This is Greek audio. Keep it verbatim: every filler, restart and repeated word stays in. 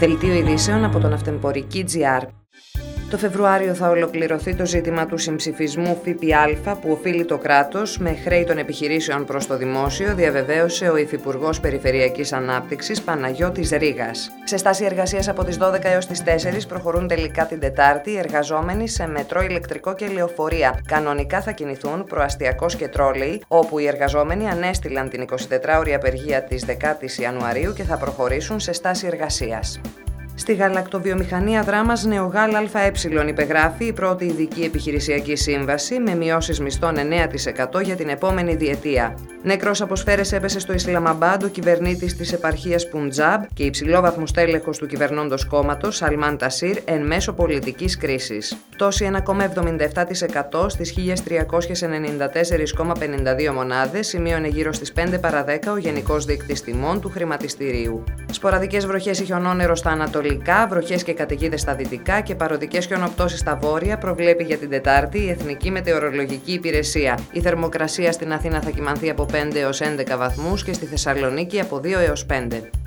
Δελτίο ειδήσεων από τον Αυτεμπορική τζι αρ. Το Φεβρουάριο θα ολοκληρωθεί το ζήτημα του συμψηφισμού ΦΠΑ που οφείλει το κράτος με χρέη των επιχειρήσεων προς το δημόσιο, διαβεβαίωσε ο Υφυπουργός Περιφερειακής Ανάπτυξης Παναγιώτης Ρήγας. Σε στάση εργασίας από τις δώδεκα έως τις τέσσερις προχωρούν τελικά την Τετάρτη οι εργαζόμενοι σε μετρό, ηλεκτρικό και λεωφορεία. Κανονικά θα κινηθούν προαστιακός και τρόλεϊ, όπου οι εργαζόμενοι ανέστηλαν την εικοσιτετράωρη απεργία της δεκάτης Ιανουαρίου και θα προχωρήσουν σε στάση εργασίας. Στη γαλακτοβιομηχανία Δράμας Νεογάλ ΑΕ υπεγράφει η πρώτη ειδική επιχειρησιακή σύμβαση με μειώσεις μισθών εννέα τοις εκατό για την επόμενη διετία. Νεκρός από σφαίρες έπεσε στο Ισλαμαμπάντ ο κυβερνήτης της επαρχίας Πουντζάμπ και υψηλόβαθμος τέλεχος του κυβερνώντος κόμματος Σαλμάν Τασίρ εν μέσω πολιτικής κρίσης. Πτώση ένα κόμμα εβδομήντα επτά τοις εκατό στις χίλια τριακόσιες ενενήντα τέσσερα κόμμα πενήντα δύο μονάδες, σημείωνε γύρω στις πέντε παρά δέκα ο Γενικός Δείκτης Τιμών του χρηματιστηρίου. Σποραδικές βροχές ή χιονόνερο στα ανατολικά, βροχές και καταιγίδες στα δυτικά και παροδικές χιονοπτώσεις στα βόρεια προβλέπει για την Τετάρτη η Εθνική Μετεωρολογική Υπηρεσία. Η θερμοκρασία στην Αθήνα θα κυμανθεί από πέντε έως έντεκα βαθμούς και στη Θεσσαλονίκη από δύο έως πέντε.